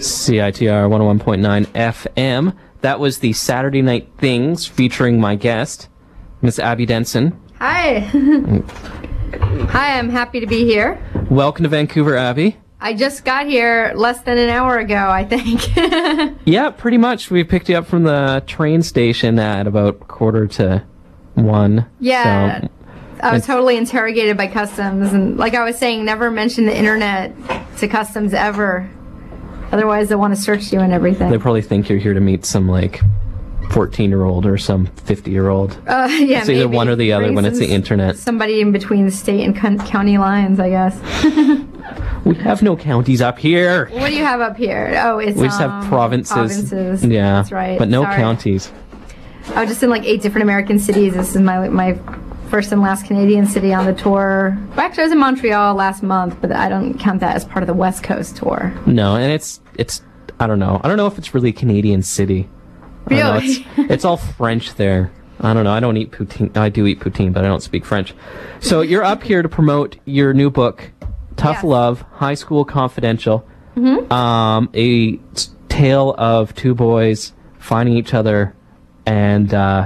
CITR 101.9 FM. That was the Saturday Night Things featuring my guest, Miss Abby Denson. Hi. Hi, I'm happy to be here. Welcome to Vancouver, Abby. I just got here less than an hour ago, I think. Yeah, pretty much. We picked you up from the train station at about 1:45. Yeah. So, I was totally interrogated by customs, and like I was saying, never mention the internet to customs ever. Otherwise, they want to search you and everything. they probably think you're here to meet some, 14-year-old or some 50-year-old. Yeah, It's either one or the other when it's the internet. Somebody in between the state and county lines, I guess. We have no counties up here. What do you have up here? Oh, it's We just have provinces. Yeah, that's right. but no Sorry. counties. I was just in 8 different American cities. This is my first and last Canadian city on the tour. Well, actually, I was in Montreal last month, but I don't count that as part of the West Coast tour. No, and it's I don't know. I don't know if it's really a Canadian city. I don't know, Really? it's all French there. I don't know. I don't eat poutine. I do eat poutine, but I don't speak French. So you're up here to promote your new book, Tough Yes. Love, High School Confidential. Mm-hmm. A tale of two boys finding each other and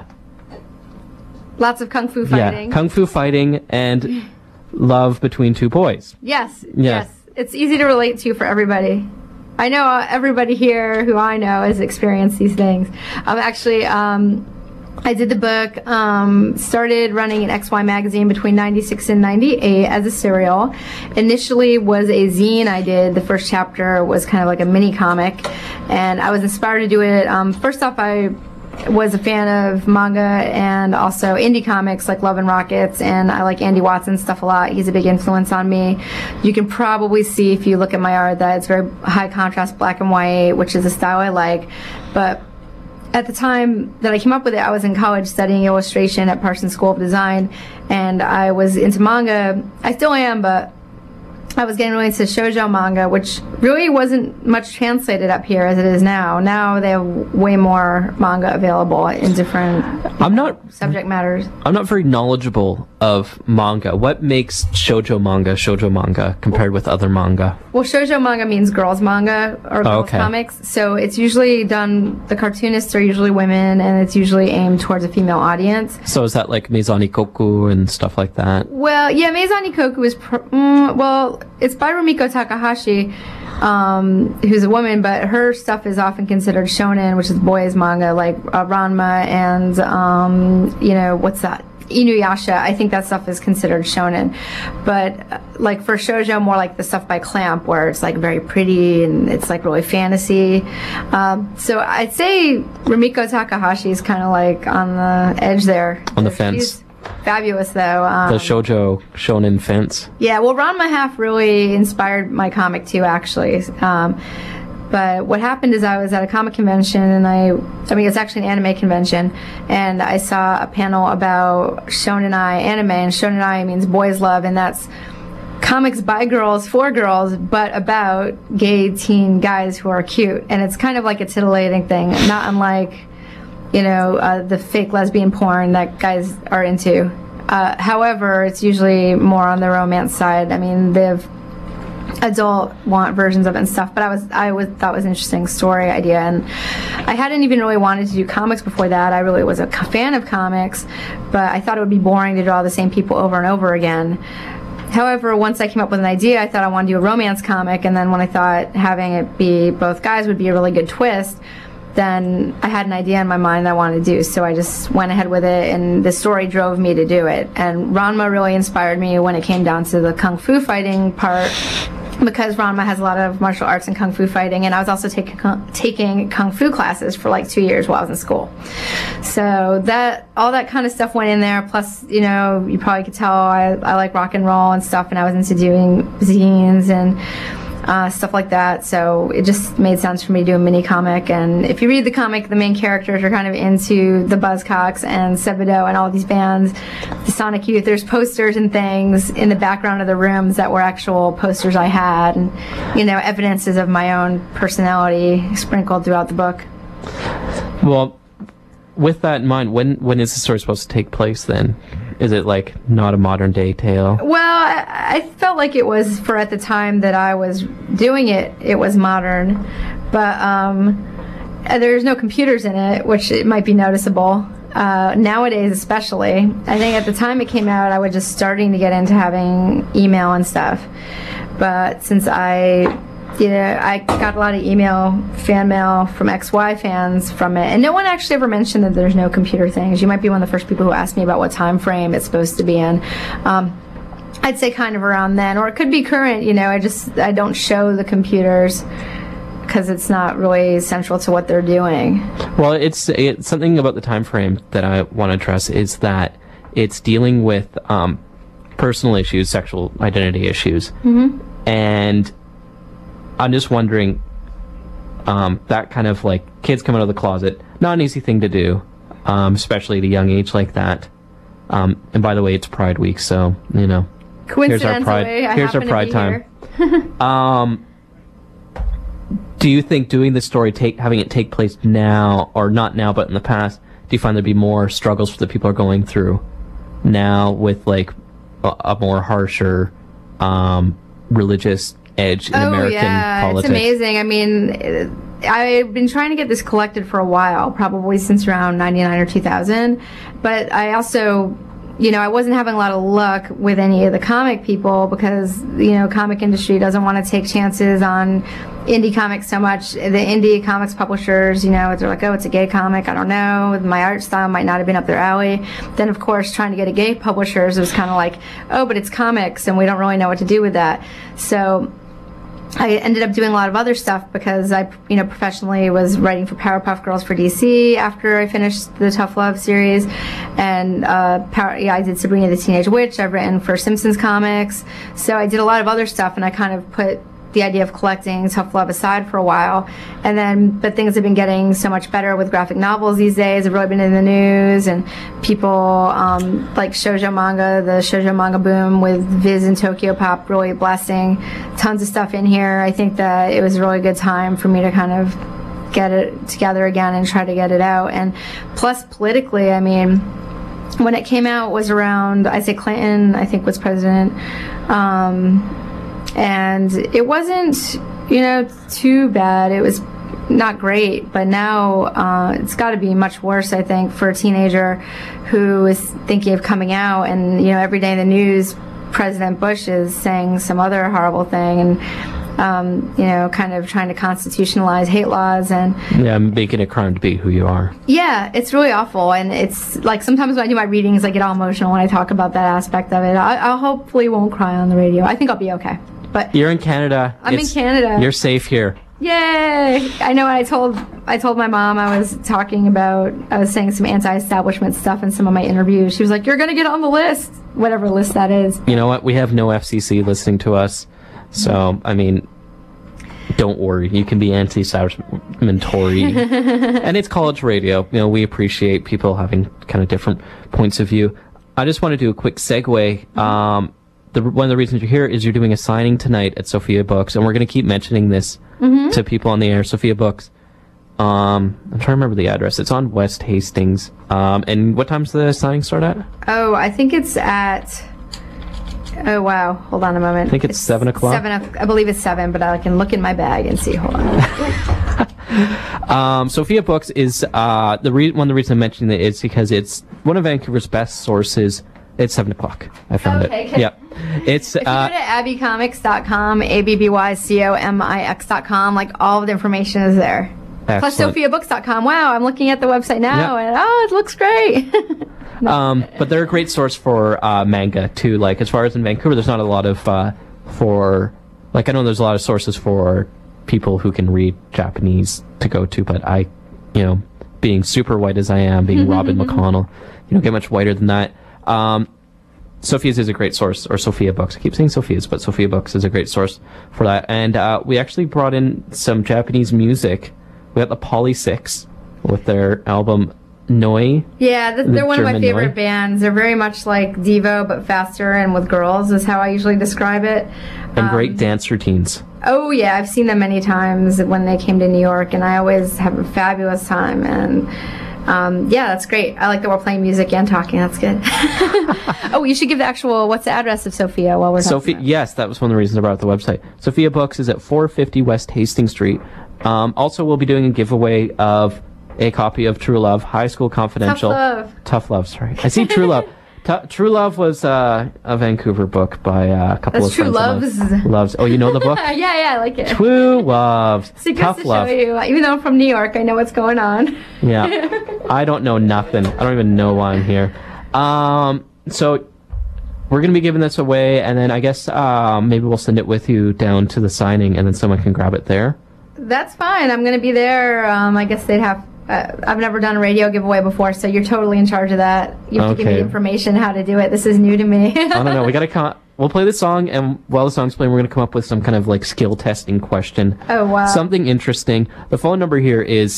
Lots of kung fu fighting. yeah, kung fu fighting and love between two boys. Yes, Yeah. yes. It's easy to relate to for everybody. I know everybody here who I know has experienced these things. I did the book, started running an XY magazine between 96 and 98 as a serial. Initially was a zine I did. The first chapter was kind of like a mini comic, and I was inspired to do it. First off, I was a fan of manga and also indie comics like Love and Rockets, and I like Andy Watson's stuff a lot. He's a big influence on me. You can probably see if you look at my art that it's very high contrast black and white, which is a style I like. But at the time that I came up with it, I was in college studying illustration at Parsons School of Design, and I was into manga. I still am, but I was getting really into shoujo manga, which really wasn't much translated up here as it is now. Now they have way more manga available in different subject matters. I'm not very knowledgeable of manga. What makes shoujo manga compared with other manga? Well, shoujo manga means girls manga or girls okay. comics. So it's usually done, the cartoonists are usually women, and it's usually aimed towards a female audience. So is that like Mizani Koku and stuff like that? Well, yeah, Meizani Koku is, it's by Rumiko Takahashi, who's a woman, but her stuff is often considered shonen, which is boys manga, like Ranma and, what's that? Inuyasha. I think that stuff is considered shonen. But for shoujo, more like the stuff by Clamp, where it's very pretty and it's really fantasy. So I'd say Rumiko Takahashi is kind of on the edge there. On the fence. She's fabulous, though. The shoujo shonen fence. Yeah, well, Ranma Half really inspired my comic too, actually. But what happened is I was at a comic convention, and it's actually an anime convention, and I saw a panel about shonenai anime, and shonenai means boys love, and that's comics by girls for girls, but about gay teen guys who are cute, and it's kind of like a titillating thing, not unlike the fake lesbian porn that guys are into. However, it's usually more on the romance side. I mean, they've adult want versions of it and stuff, but I thought it was an interesting story idea, and I hadn't even really wanted to do comics before that. I really was a fan of comics, but I thought it would be boring to draw the same people over and over again. However, once I came up with an idea, I thought I wanted to do a romance comic, and then when I thought having it be both guys would be a really good twist, then I had an idea in my mind that I wanted to do, so I just went ahead with it, and the story drove me to do it. And Ranma really inspired me when it came down to the kung fu fighting part, because Ranma has a lot of martial arts and kung fu fighting, and I was also taking kung fu classes for 2 years while I was in school. So all that kind of stuff went in there. Plus, you probably could tell I like rock and roll and stuff, and I was into doing zines and stuff like that. So it just made sense for me to do a mini comic. And if you read the comic, the main characters are kind of into the Buzzcocks and Sebadoh and all these bands, the Sonic Youth. There's posters and things in the background of the rooms that were actual posters I had, and evidences of my own personality sprinkled throughout the book. Well, with that in mind, when is the story supposed to take place then? Is it not a modern day tale? Well, I felt like it was, for at the time that I was doing it, it was modern. but there's no computers in it, which it might be noticeable. Nowadays, especially, I think at the time it came out, I was just starting to get into having email and stuff. But since I got a lot of fan mail from XY fans from it, and no one actually ever mentioned that there's no computer things. You might be one of the first people who asked me about what time frame it's supposed to be in. I'd say kind of around then, or it could be current. I don't show the computers because it's not really central to what they're doing. Well, it's something about the time frame that I want to address is that it's dealing with personal issues, sexual identity issues, and I'm just wondering, that kind of like kids coming out of the closet, not an easy thing to do, especially at a young age like that. And by the way, it's Pride Week, so here's our pride. Here's our pride time. Do you think doing the story, having it take place now, or not now, but in the past, do you find there'd be more struggles that people are going through now with like a more harsher religious edge in American politics? It's amazing. I mean, I've been trying to get this collected for a while, probably since around 99 or 2000, but I also, I wasn't having a lot of luck with any of the comic people because, comic industry doesn't want to take chances on indie comics so much. The indie comics publishers, they're like, oh, it's a gay comic. I don't know. My art style might not have been up their alley. Then, of course, trying to get a gay publishers, it was kind of like, oh, but it's comics, and we don't really know what to do with that. So I ended up doing a lot of other stuff because I, professionally was writing for Powerpuff Girls for DC after I finished the Tough Love series, and I did Sabrina the Teenage Witch. I've written for Simpsons comics, so I did a lot of other stuff, and I kind of put the idea of collecting Tough Love aside for a while, but things have been getting so much better with graphic novels these days. Have really been in the news, and people like shoujo manga, the shoujo manga boom with Viz and Tokyo Pop really blasting tons of stuff in here. I think that it was a really good time for me to kind of get it together again and try to get it out. And plus politically, I mean, when it came out was around, I say Clinton, I think, was president. And it wasn't, too bad. It was not great, but now it's got to be much worse, I think, for a teenager who is thinking of coming out, and every day in the news, President Bush is saying some other horrible thing, and kind of trying to constitutionalize hate laws and making it a crime to be who you are. Yeah, it's really awful, and it's like sometimes when I do my readings, I get all emotional when I talk about that aspect of it. I hopefully won't cry on the radio. I think I'll be okay. But you're in Canada. I'm in Canada. You're safe here. Yay! I know. I told my mom I was saying some anti-establishment stuff in some of my interviews. She was like, "You're gonna get on the list, whatever list that is." You know what? We have no FCC listening to us, so I mean, don't worry. You can be anti-establishmentary, and it's college radio. We appreciate people having kind of different points of view. I just want to do a quick segue. One of the reasons you're here is you're doing a signing tonight at Sophia Books, and we're going to keep mentioning this to people on the air. Sophia Books. I'm trying to remember the address. It's on West Hastings. And what time's the signing start at? Oh, I think it's at... Oh, wow. Hold on a moment. I think it's 7 o'clock. I believe it's 7, but I can look in my bag and see. Hold on. Sophia Books is... one of the reasons I'm mentioning it is because it's one of Vancouver's best sources. It's 7 o'clock. I found it. Okay. Yep. It's if you go to abbycomics.com, ABBYCOMIX.com, like all of the information is there. Excellent. Plus sophiabooks.com. Wow, I'm looking at the website now, and it looks great. But they're a great source for manga too. Like as far as in Vancouver, there's not a lot of I know there's a lot of sources for people who can read Japanese to go to, but I, being super white as I am, being Robin McConnell, you don't get much whiter than that. Sophia's is a great source, or Sophia Books. I keep saying Sophia's, but Sophia Books is a great source for that. And we actually brought in some Japanese music. We got the Poly Six with their album Noi. Yeah, they're one of my favorite bands. They're very much like Devo, but faster and with girls is how I usually describe it. And great dance routines. Oh, yeah, I've seen them many times when they came to New York, and I always have a fabulous time. And that's great. I like that we're playing music and talking. That's good. Oh, you should give what's the address of Sophia while we're talking about it? Yes, that was one of the reasons I brought up the website. Sophia Books is at 450 West Hastings Street. Also, we'll be doing a giveaway of a copy of True Love, High School Confidential. Tough Love, sorry. I see True Love. True Love was a Vancouver book by a couple of friends. True Loves. Oh, you know the book? Yeah, I like it. True Love. Tough Love. Show you. Even though I'm from New York, I know what's going on. Yeah. I don't know nothing. I don't even know why I'm here. So we're going to be giving this away, and then I guess maybe we'll send it with you down to the signing, and then someone can grab it there. That's fine. I'm going to be there. I guess they'd have... I've never done a radio giveaway before, so you're totally in charge of that. You have to give me the information how to do it. This is new to me. I don't know. We got to we'll play the song, and while the song's playing, we're going to come up with some kind of like skill testing question. Oh, wow. Something interesting. The phone number here is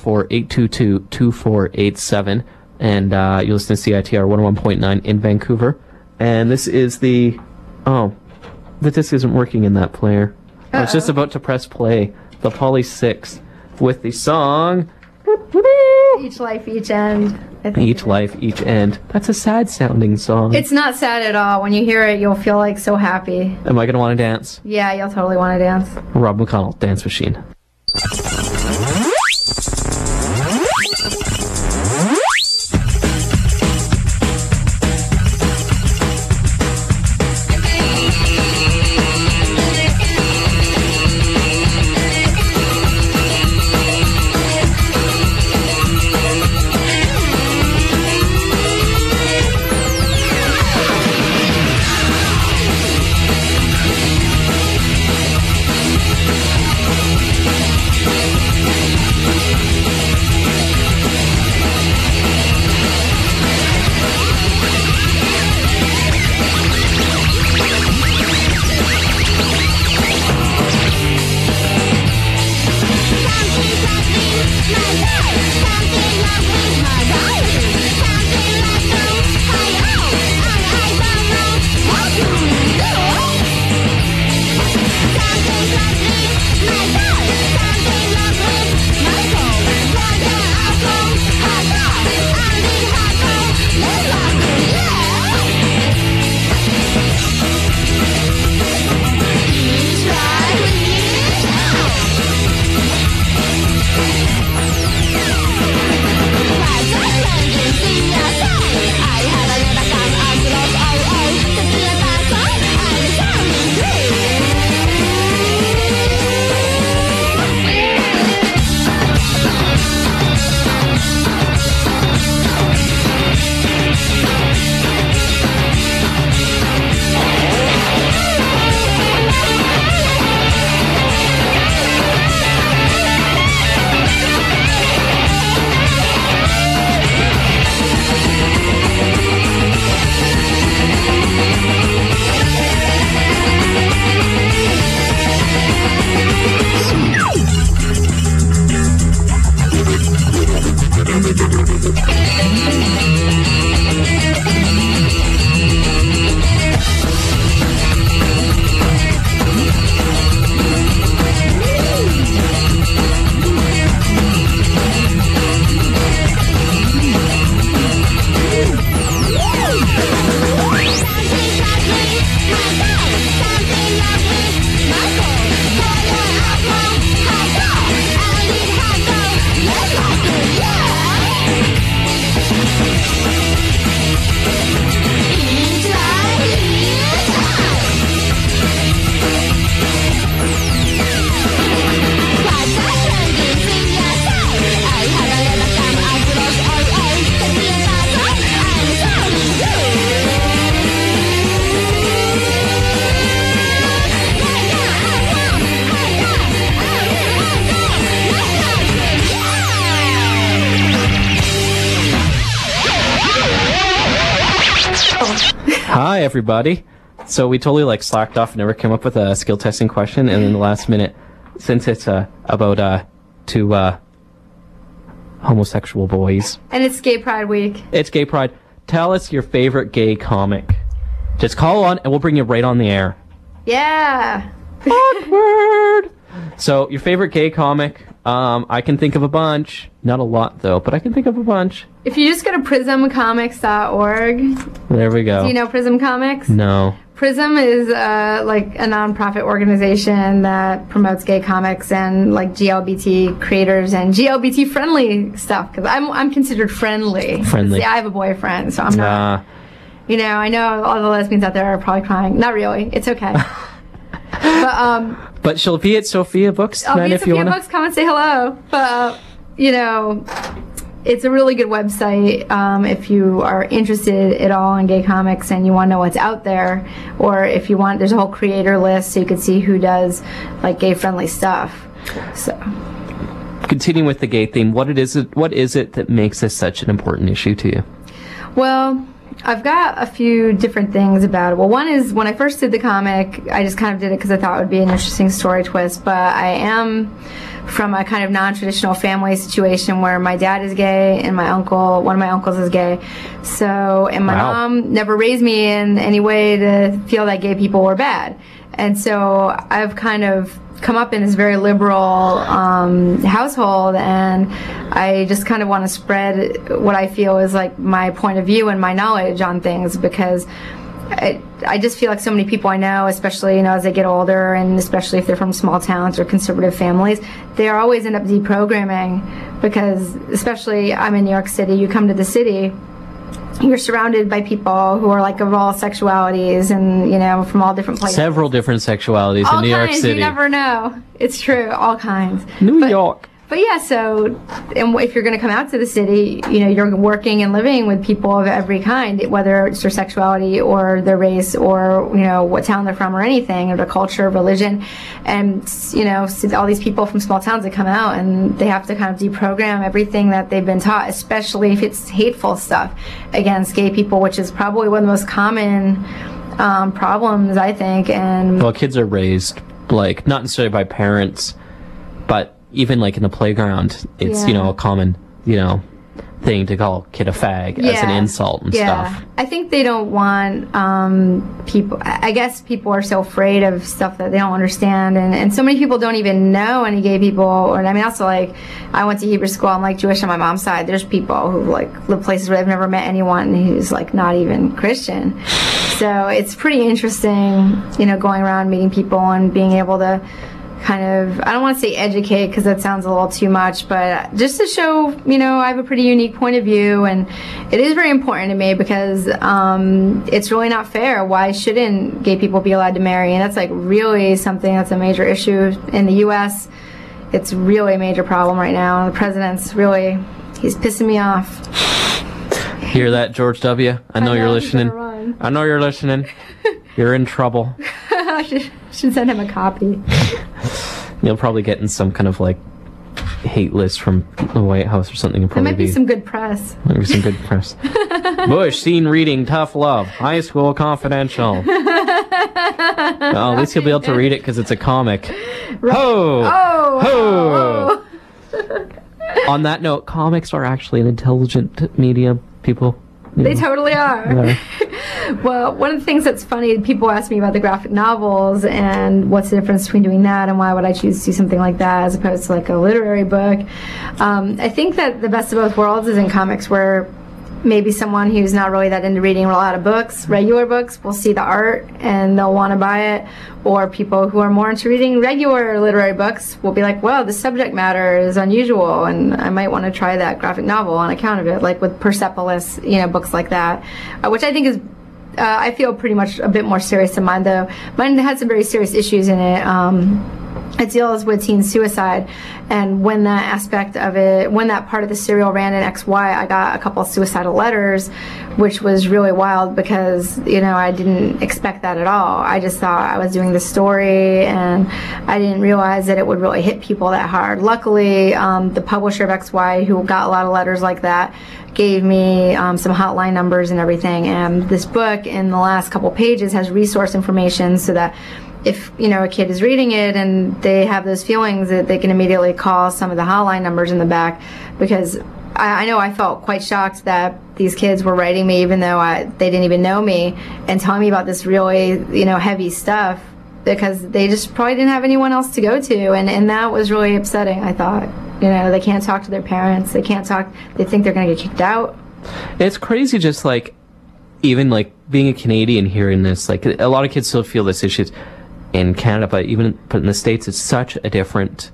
604-822-2487, and you listen to CITR 101.9 in Vancouver. And this is the disc isn't working in that player. I was just about to press play. The Poly 6 with the song... Each Life, Each End. Each Life, Each End. That's a sad sounding song. It's not sad at all. When you hear it, you'll feel like so happy. Am I going to want to dance? Yeah, you'll totally want to dance. Rob McConnell, Dance Machine. Hi, everybody. So we totally slacked off and never came up with a skill testing question, and in the last minute, since it's about two homosexual boys. And it's Gay Pride Week. It's Gay Pride. Tell us your favorite gay comic. Just call on and we'll bring you right on the air. Yeah. Awkward. So, your favorite gay comic, I can think of a bunch. Not a lot, though, but I can think of a bunch. If you just go to prismcomics.org. There we go. Do you know Prism Comics? No. Prism is like a nonprofit organization that promotes gay comics and like GLBT creators and GLBT friendly stuff, because I'm considered friendly. See, I have a boyfriend, so I'm not. You know, I know all the lesbians out there are probably crying. Not really. It's okay. But she'll be at Sophia Books tonight. I'll be at Sophia Books. Come and say hello. But you know, it's a really good website if you are interested at all in gay comics and you want to know what's out there, or if you want, there's a whole creator list so you can see who does like gay friendly stuff. So, continuing with the gay theme, what is it that makes this such an important issue to you? Well, I've got a few different things about it. Well, one is when I first did the comic, I just kind of did it because I thought it would be an interesting story twist, but I am from a kind of non-traditional family situation where my dad is gay and one of my uncles is gay. So, and my mom never raised me in any way to feel that gay people were bad. And so I've kind of come up in this very liberal household, and I just kind of want to spread what I feel is like my point of view and my knowledge on things, because I just feel like so many people I know, especially, you know, as they get older, and especially if they're from small towns or conservative families, they always end up deprogramming, because especially I'm in New York City, you come to the city, you're surrounded by people who are like of all sexualities and, you know, from all different places. Several different sexualities all in New York kinds, City. You never know. It's true, all kinds. New York. But yeah, so and if you're going to come out to the city, you know, you're working and living with people of every kind, whether it's their sexuality or their race or, you know, what town they're from or anything, or their culture, religion. And, you know, all these people from small towns that come out and they have to kind of deprogram everything that they've been taught, especially if it's hateful stuff against gay people, which is probably one of the most common problems, I think. And well, kids are raised, like, not necessarily by parents, but even like in the playground, it's, you know, a common, you know, thing to call a kid a fag as an insult and stuff. I think they don't want people, I guess people are so afraid of stuff that they don't understand, and so many people don't even know any gay people. Or I mean, also, like, I went to Hebrew school, I'm like Jewish on my mom's side. There's people who like live places where they've never met anyone who's like not even Christian. So it's pretty interesting, you know, going around meeting people and being able to kind of, I don't want to say educate because that sounds a little too much, but just to show, you know, I have a pretty unique point of view, and it is very important to me because it's really not fair. Why shouldn't gay people be allowed to marry? And that's like really something that's a major issue in the U.S. It's really a major problem right now. The president's really, he's pissing me off. Hear that, George W.? I know you're listening. I know you're listening. You're in trouble. I should send him a copy. You'll probably get in some kind of like hate list from the White House or something. There might be some good press. Maybe some good press. Bush seen reading Tough Love, High School Confidential. Well, at least you'll be able to read it because it's a comic. Right. Ho! Ho! On that note, comics are actually an intelligent medium, people. They totally are. Yeah. Well, one of the things that's funny, people ask me about the graphic novels and what's the difference between doing that and why would I choose to do something like that as opposed to like a literary book. I think that the best of both worlds is in comics, where maybe someone who's not really that into reading a lot of books, regular books, will see the art and they'll want to buy it. Or people who are more into reading regular literary books will be like, well, the subject matter is unusual and I might want to try that graphic novel on account of it, like with Persepolis, you know, books like that, which I think is, I feel pretty much a bit more serious than mine, though. Mine had some very serious issues in it. It deals with teen suicide, and when that aspect of it, when that part of the serial ran in XY, I got a couple of suicidal letters, which was really wild because, you know, I didn't expect that at all. I just thought I was doing the story, and I didn't realize that it would really hit people that hard. Luckily, the publisher of XY, who got a lot of letters like that, gave me some hotline numbers and everything, and this book in the last couple pages has resource information so that if, you know, a kid is reading it and they have those feelings, that they can immediately call some of the hotline numbers in the back, because I know I felt quite shocked that these kids were writing me even though they didn't even know me and telling me about this really, you know, heavy stuff, because they just probably didn't have anyone else to go to, and that was really upsetting. I thought, you know, they can't talk to their parents, they can't talk, they think they're going to get kicked out. It's crazy, just like even like being a Canadian hearing this, like a lot of kids still feel this issues in Canada, but in the States, it's such a different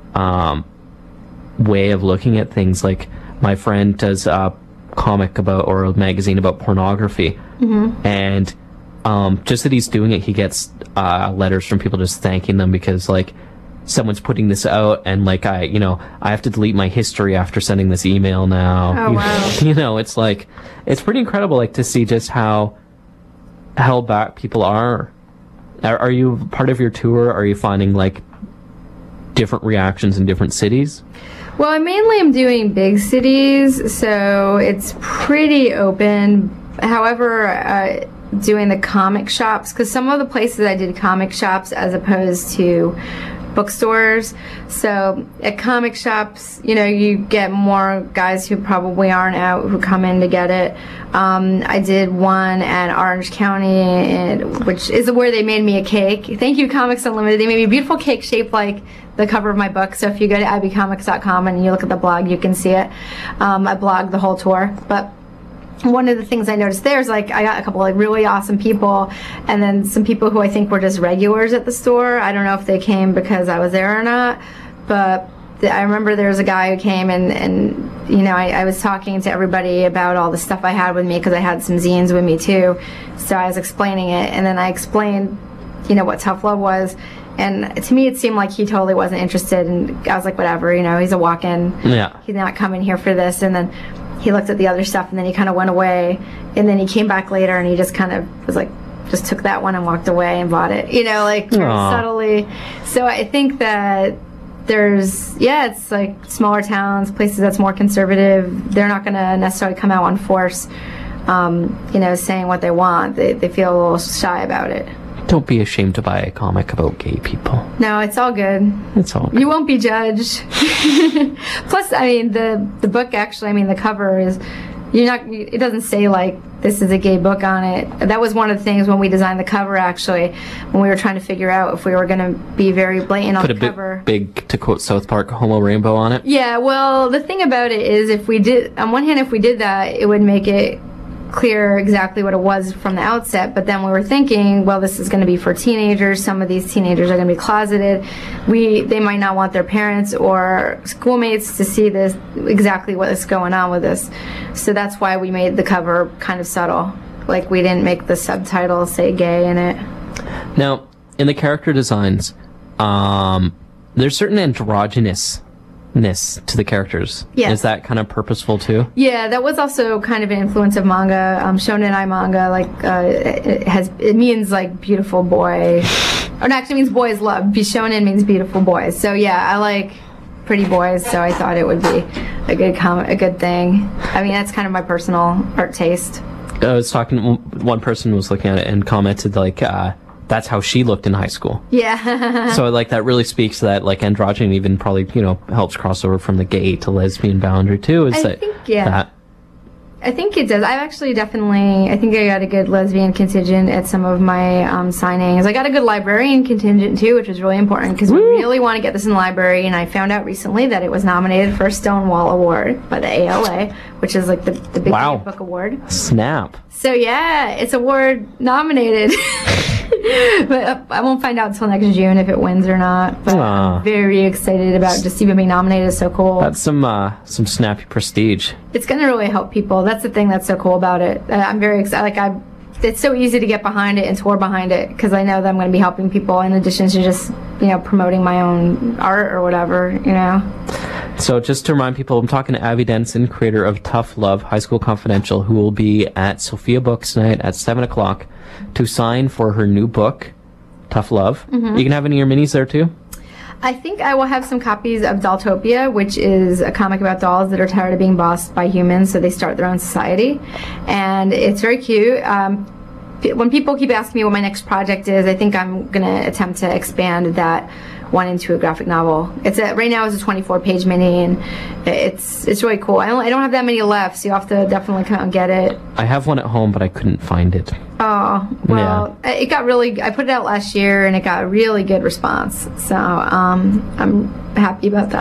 way of looking at things. Like my friend does a comic about, or a magazine about pornography, and just that he's doing it, he gets letters from people just thanking them because like someone's putting this out, and like I have to delete my history after sending this email now. Oh, wow. You know, it's like, it's pretty incredible, like, to see just how held back people are. Are you part of your tour? Are you finding like different reactions in different cities? Well, I mainly am doing big cities, so it's pretty open. However, doing the comic shops, because some of the places I did comic shops as opposed to bookstores. So at comic shops, you get more guys who probably aren't out who come in to get it. I did one at Orange County, which is where they made me a cake. Thank you, Comics Unlimited. They made me a beautiful cake shaped like the cover of my book. So if you go to abbycomics.com and you look at the blog, you can see it. I blogged the whole tour. But one of the things I noticed there is like I got a couple like really awesome people, and then some people who I think were just regulars at the store. I don't know if they came because I was there or not, but I remember there was a guy who came and I was talking to everybody about all the stuff I had with me because I had some zines with me too. So I was explaining it, and then I explained what Tough Love was, and to me it seemed like he totally wasn't interested, and I was like, whatever, he's a walk-in. Yeah. He's not coming here for this. And then he looked at the other stuff, and then he kind of went away, and then he came back later, and he just kind of was like, just took that one and walked away and bought it, like very subtly. So I think that it's like smaller towns, places that's more conservative, they're not going to necessarily come out on force, saying what they want. They feel a little shy about it. Don't be ashamed to buy a comic about gay people. No, it's all good. It's all good. You won't be judged. Plus, I mean, the book actually, the cover is, it doesn't say like this is a gay book on it. That was one of the things when we designed the cover, actually, when we were trying to figure out if we were going to be very blatant on the cover. Big, to quote South Park, homo rainbow on it. Yeah, well, the thing about it is if we did that, it would make it clear exactly what it was from the outset, but then we were thinking, well, this is going to be for teenagers. Some of these teenagers are going to be closeted. They might not want their parents or schoolmates to see this, exactly what is going on with this. So that's why we made the cover kind of subtle. Like, we didn't make the subtitle say gay in it. Now, in the character designs, there's certain androgynousness to the characters. Yes. Is that kind of purposeful too? Yeah, that was also kind of an influence of manga. Shonen Ai manga, like it means like beautiful boy, or no, actually means boys love. Shonen means beautiful boys. So yeah, I like pretty boys, so I thought it would be a good thing. That's kind of my personal art taste. I was talking. One person was looking at it and commented like, that's how she looked in high school. Yeah. So like that really speaks to that, like, androgyny even probably helps cross over from the gay to lesbian boundary too. I think it does. I've actually I think I got a good lesbian contingent at some of my signings. I got a good librarian contingent too, which was really important because we really want to get this in the library, and I found out recently that it was nominated for a Stonewall Award by the ALA, which is like the big book award. Snap. So yeah, it's award nominated. But I won't find out until next June if it wins or not. But I'm very excited about just even being nominated. Is so cool. That's some snappy prestige. It's going to really help people. That's the thing that's so cool about it. I'm very excited. Like it's so easy to get behind it and tour behind it because I know that I'm going to be helping people in addition to just promoting my own art or whatever. So just to remind people, I'm talking to Abby Denson, creator of Tough Love, High School Confidential, who will be at Sophia Books tonight at 7 o'clock to sign for her new book, Tough Love. Mm-hmm. You can have any of your minis there too? I think I will have some copies of Dolltopia, which is a comic about dolls that are tired of being bossed by humans, so they start their own society. And it's very cute. When people keep asking me what my next project is, I think I'm going to attempt to expand that one into a graphic novel. Right now it's a 24-page mini, and it's really cool. I don't have that many left, so you have to definitely come out and get it. I have one at home, but I couldn't find it. Oh, well, yeah. I put it out last year, and it got a really good response. So I'm happy about that.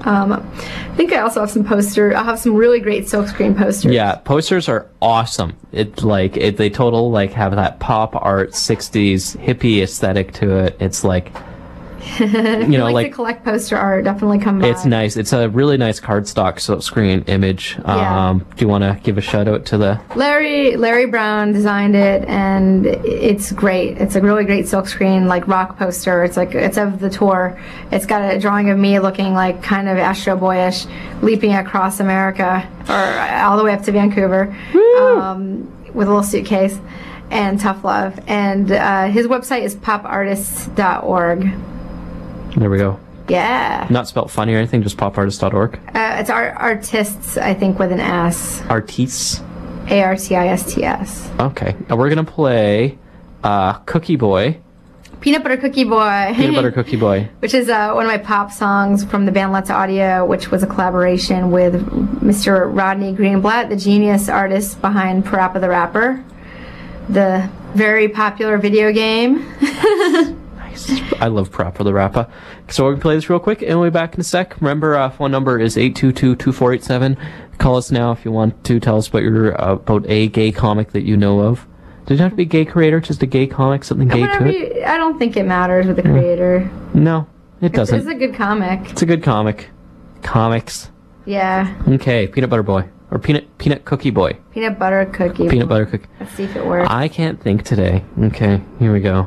I think I also have some posters. I'll have some really great silkscreen posters. Yeah, posters are awesome. It's like they total like have that pop art 60s hippie aesthetic to it. It's like If you like to collect poster art, definitely come by. It's nice. It's a really nice cardstock silkscreen image. Yeah. Do you want to give a shout out to the Larry Brown designed it, and it's great. It's a really great silkscreen, like rock poster. It's of the tour. It's got a drawing of me looking like kind of Astro Boyish, leaping across America or all the way up to Vancouver, with a little suitcase and tough love. And his website is popartists.org. There we go. Yeah. Not spelt funny or anything, just popartist.org. It's artists, I think, with an S. Artistes. ARTISTS. Okay. Now we're going to play Cookie Boy. Peanut Butter Cookie Boy. Peanut Butter Cookie Boy. Which is one of my pop songs from the band Let's Audio, which was a collaboration with Mr. Rodney Greenblatt, the genius artist behind Parappa the Rapper, the very popular video game. I love Parappa the Rapper. So we're going to play this real quick, and we'll be back in a sec. Remember, phone number is 822-2487. Call us now if you want to tell us about a gay comic that you know of. Does it have to be a gay creator, just a gay comic, something gay to it? I don't think it matters with the creator. No, it doesn't. It's a good comic. It's a good comic. Comics. Yeah. Okay, Peanut Butter Boy. Or Peanut Cookie Boy. Peanut Butter Cookie. Peanut Butter Cookie. Let's see if it works. I can't think today. Okay, here we go.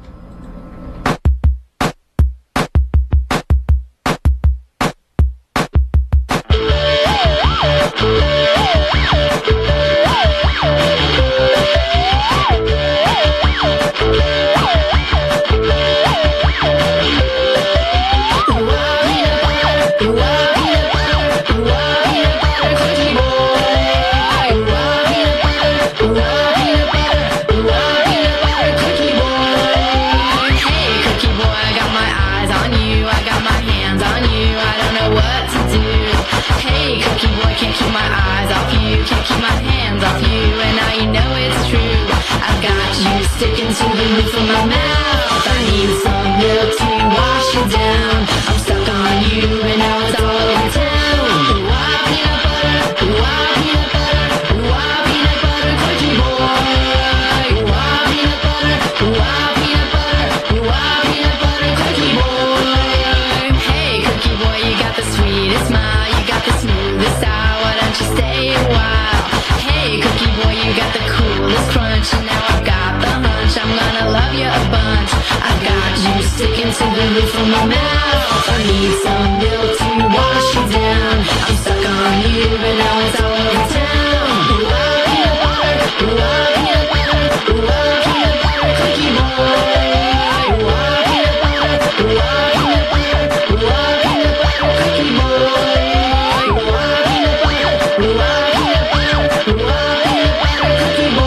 Sticking to the roof of my mouth. I need some milk to wash it down. I'm stuck on you and now it's all over town. Ooh, ah, peanut butter, ooh, ah, peanut butter, ooh, ah, peanut butter cookie boy. Ooh, ah, peanut butter, ooh, ah, peanut butter, ooh, ah, peanut butter cookie boy. Hey, cookie boy, you got the sweetest smile, you got the smoothest style. Why don't you stay a while? Hey, cookie boy, you got the coolest crunch, and now I've got I'm gonna love you a bunch. I got you sticking to the roof of my mouth. I need some milk to wash you down. I'm stuck on you, but now it's all over town. Ooh, ah, peanut butter, ooh, ah, peanut butter, ooh, ah, peanut butter cookie boy. Ooh, ah, peanut butter, ooh, ah, peanut butter, ooh, ah, peanut butter cookie boy. Ooh, ah, peanut butter, ooh, ah, peanut butter, ooh, ah, peanut butter cookie boy.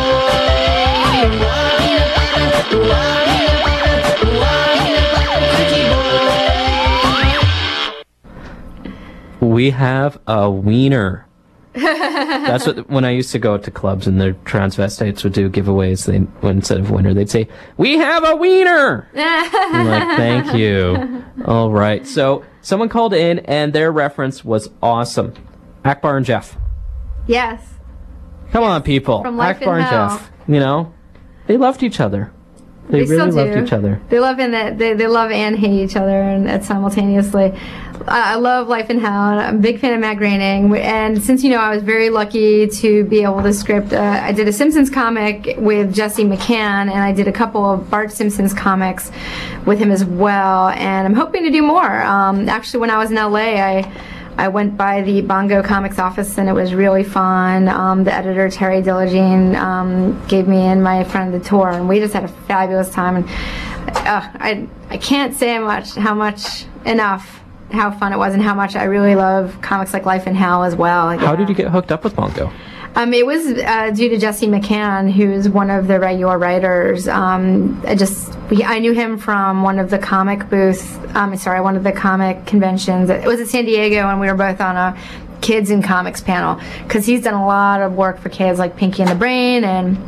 We have a wiener. That's what, when I used to go to clubs and the transvestites would do giveaways, instead of winner, they'd say, "We have a wiener!" I'm like, thank you. All right. So someone called in and their reference was awesome. Akbar and Jeff. Yes. Come on, people. From Life Akbar in and Hell. Jeff. You know, they loved each other. They really still do. loved each other. They love they love and hate each other, and simultaneously. I love Life in Hell. I'm a big fan of Matt Groening, and since I was very lucky to be able to script. I did a Simpsons comic with Jesse McCann, and I did a couple of Bart Simpsons comics with him as well. And I'm hoping to do more. Actually, when I was in LA, I went by the Bongo Comics office, and it was really fun. The editor, Terry Dilligene, gave me and my friend the tour, and we just had a fabulous time. And I can't say enough how fun it was and how much I really love comics like Life in Hell as well. How did you get hooked up with Bongo? It was due to Jesse McCann, who's one of the regular writers. I knew him from one of the comic one of the comic conventions. It was at San Diego, and we were both on a kids in comics panel, because he's done a lot of work for kids like Pinky and the Brain and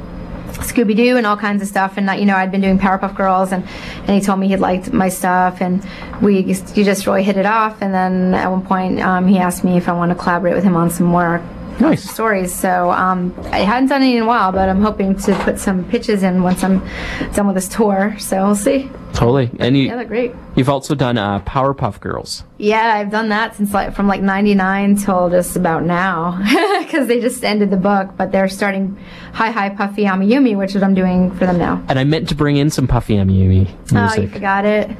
Scooby-Doo and all kinds of stuff, and you know, I'd been doing Powerpuff Girls, and he told me he liked my stuff, and you just really hit it off. And then at one point he asked me if I want to collaborate with him on some more Nice. stories. So I hadn't done any in a while, but I'm hoping to put some pitches in once I'm done with this tour, so we'll see. Totally. And Yeah, they're great. you've also done Powerpuff Girls. Yeah, I've done that since from 99 till just about now, because they just ended the book, but they're starting Hi Puffy Amiyumi, which is what I'm doing for them now. And I meant to bring in some Puffy Amiyumi music. Oh, you forgot it.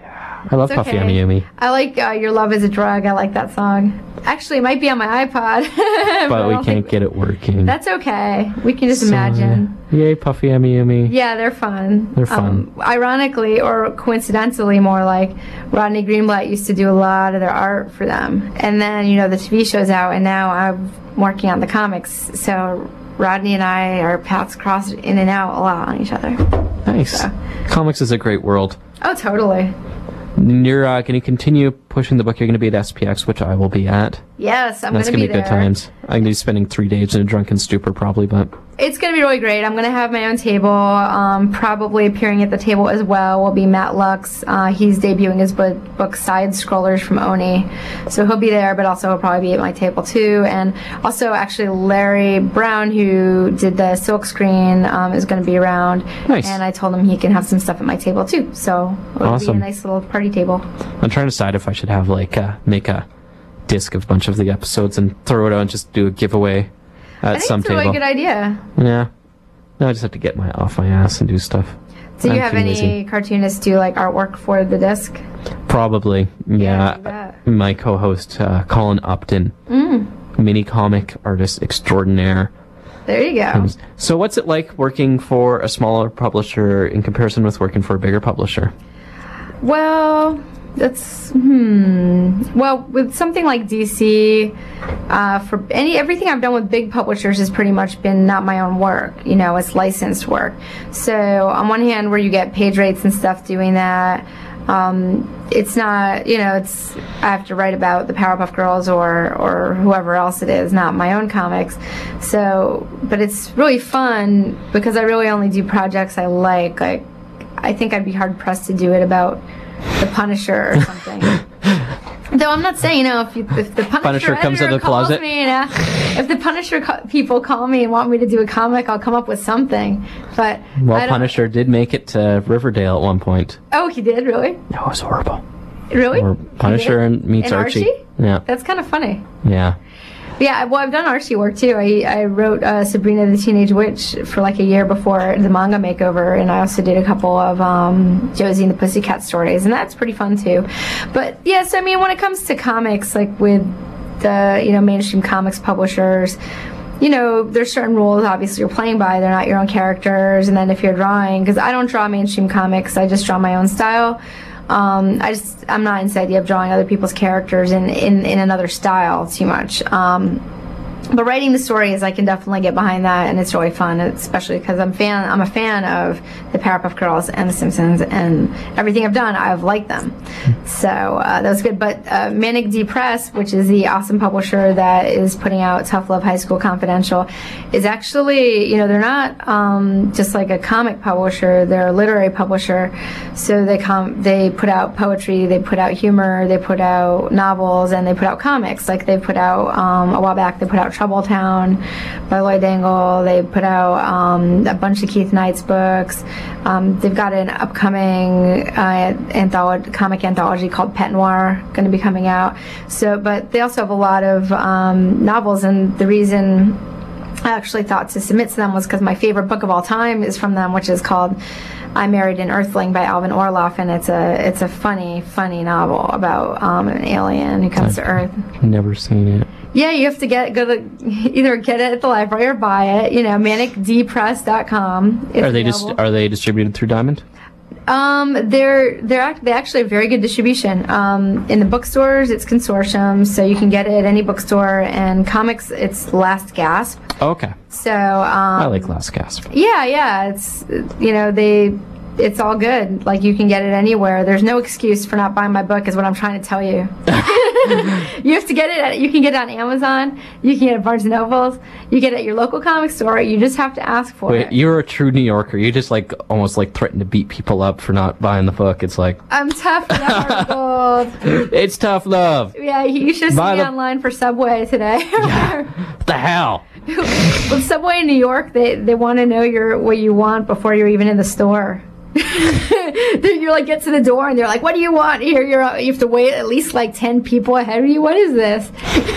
I love It's Puffy okay. Amiyumi. I like Your Love is a Drug. I like that song. Actually, it might be on my iPod. But I we don't can't think- get it working. That's okay. We can just So, imagine. Yay, Puffy Amiyumi. Yeah, they're fun. They're fun. Ironically, or coincidentally, more like Rodney Greenblatt used to do a lot of their art for them. And then, you know, the TV show's out, and now I'm working on the comics. So Rodney and our paths cross in and out a lot on each other. Nice. Comics is a great world. Oh, totally. You're going to continue pushing the book. You're going to be at SPX, which I will be at. Yes, I'm That's going to be good there. times. I'm going to be spending 3 days in a drunken stupor, probably, but It's going to be really great. I'm going to have my own table. Probably appearing at the table as well will be Matt Lux. He's debuting his book Side Scrollers from Oni. So he'll be there, but also he'll probably be at my table too. And also, actually, Larry Brown, who did the silk screen, is going to be around. Nice. And I told him he can have some stuff at my table too. So it'll Awesome. be a nice little party table. I'm trying to decide if I should have, like, make a disc of a bunch of the episodes and throw it out and just do a giveaway I at think some it's a table. really good idea. Yeah. No, I just have to get off my ass and do stuff. Do you I'm have too any lazy. cartoonists do like artwork for the disc? Probably, yeah. do that. My co-host, Colin Upton, mini comic artist extraordinaire. There you go. So what's it like working for a smaller publisher in comparison with working for a bigger publisher? Well, that's well, with something like DC, for everything I've done with big publishers has pretty much been not my own work. You know, it's licensed work. So on one hand, where you get page rates and stuff doing that, it's not, you know, it's I have to write about the Powerpuff Girls or whoever else it is, not my own comics. So, but it's really fun because I really only do projects I like. Like, I think I'd be hard pressed to do it about the Punisher or something. Though I'm not saying, you know, if the Punisher comes out of the calls closet? me, if the Punisher people call me and want me to do a comic, I'll come up with something. But Well, I don't- Punisher did make it to Riverdale at one point. Oh, he did, really? That was horrible. Really? Or Punisher He did? and meets And Archie. Archie? Yeah, That's kind of funny. yeah. Yeah, well, I've done Archie work too. I wrote Sabrina the Teenage Witch for like a year before the manga makeover, and I also did a couple of Josie and the Pussycat stories, and that's pretty fun too. But yes, I mean, when it comes to comics, like with the mainstream comics publishers, you know, there's certain rules obviously you're playing by. They're not your own characters, and then if you're drawing, because I don't draw mainstream comics, I just draw my own style. I'm not into the idea of drawing other people's characters in another style too much. But writing the stories, I can definitely get behind that, and it's really fun, especially because I'm a fan of the Powerpuff Girls and the Simpsons, and everything I've done, I've liked them. So that was good. But Manic D Press, which is the awesome publisher that is putting out Tough Love High School Confidential, is actually, you know, they're not just like a comic publisher, they're a literary publisher. So they put out poetry, they put out humor, they put out novels, and they put out comics. Like they put out, a while back, they put out Trouble Town by Lloyd Dangle. They put out a bunch of Keith Knight's books. They've got an upcoming comic anthology called Pet Noir going to be coming out. So, but they also have a lot of novels, and the reason I actually thought to submit to them was because my favorite book of all time is from them, which is called I Married an Earthling by Alvin Orloff, and it's a funny novel about an alien who comes to Earth. Never seen it. Yeah, you have to either get it at the library or buy it. You know, manicdpress.com. Are they distributed through Diamond? They actually have very good distribution. In the bookstores, it's Consortium, so you can get it at any bookstore. And comics, it's Last Gasp. Oh, okay. So I like Last Gasp. yeah, it's it's all good. Like, you can get it anywhere. There's no excuse for not buying my book, is what I'm trying to tell you. You have to get it. You can get it on Amazon. You can get it at Barnes and Nobles. You get it at your local comic store. You just have to ask for Wait, it. you're a true New Yorker. You just like almost like threaten to beat people up for not buying the book. It's like I'm tough. Never gold. it's tough love. Yeah, you should see Buy me the- online for Subway today. What the hell? With Subway in New York, they want to know what you want before you're even in the store. You like get to the door and they're like, "What do you want here?" You have to wait at least like 10 people ahead of you. What is this?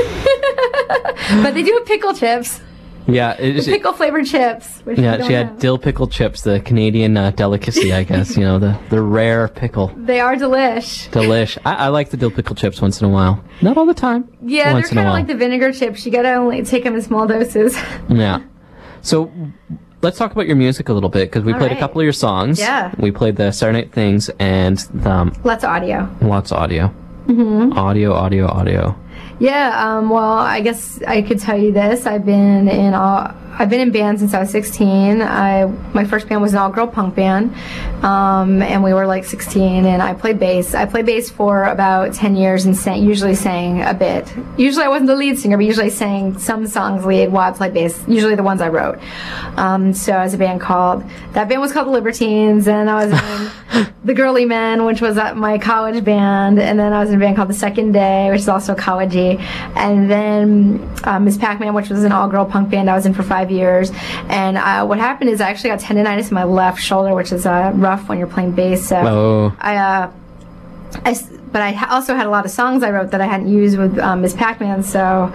But they do have pickle chips, Yeah, pickle flavored chips. Which yeah. we She don't had have. dill pickle chips, the Canadian delicacy, I guess. You know, the rare pickle. They are delish. Delish. I like the dill pickle chips once in a while. Not all the time. Yeah, once they're in a kind of while. like the vinegar chips. You gotta only take them in small doses. Yeah. So let's talk about your music a little bit because we played a right. couple of your songs. Yeah. We played the Saturday Night Things and the, Lots of audio. lots of audio. Mm-hmm. Audio. Yeah, well, I guess I could tell you this. I've been in bands since I was 16. My first band was an all-girl punk band, and we were like 16, and I played bass. I played bass for about 10 years and usually sang a bit. Usually I wasn't the lead singer, but usually sang some songs lead while I played bass, usually the ones I wrote. So I was a band that band was called The Libertines, and I was in The Girly Men, which was my college band, and then I was in a band called The Second Day, which is also college-y, and then Miss Pac-Man, which was an all-girl punk band I was in for 5 years. And what happened is I actually got tendonitis in my left shoulder, which is rough when you're playing bass. So Oh. but I also had a lot of songs I wrote that I hadn't used with Miss Pac-Man, so